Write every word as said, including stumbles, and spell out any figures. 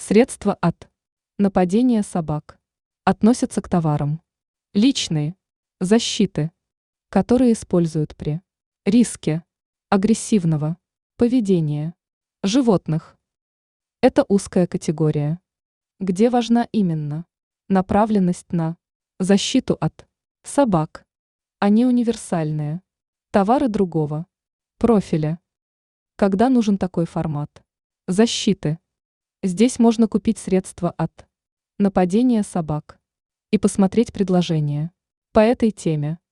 Средства от нападения собак относятся к товарам личной защиты, которые используют при риске агрессивного поведения животных. Это узкая категория, где важна именно направленность на защиту от собак, а не универсальные товары другого профиля. Когда нужен такой формат защиты? Здесь можно купить средства от нападения собак и посмотреть предложения по этой теме.